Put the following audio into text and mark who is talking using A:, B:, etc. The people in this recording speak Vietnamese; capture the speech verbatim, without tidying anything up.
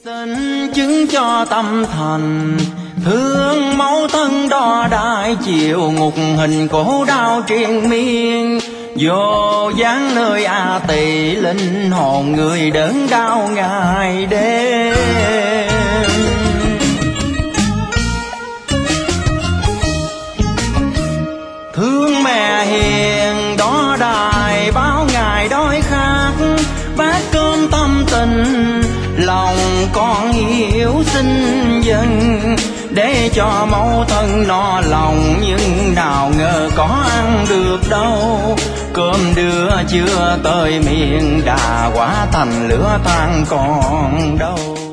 A: Xin chứng cho tâm thành thương mẫu thân đo đại chịu ngục hình khổ đau triền miên, vô dáng nơi A Tỳ linh hồn người đớn đau ngày đêm. Thương mẹ hiền đó đài bao ngày đói khát, bát cơm tâm tình lòng con hiếu xin dâng, để cho mẫu thân no lòng nhưng nào ngờ có ăn được đâu. Cơm đưa chưa tới miệng đã hóa thành lửa than còn đâu.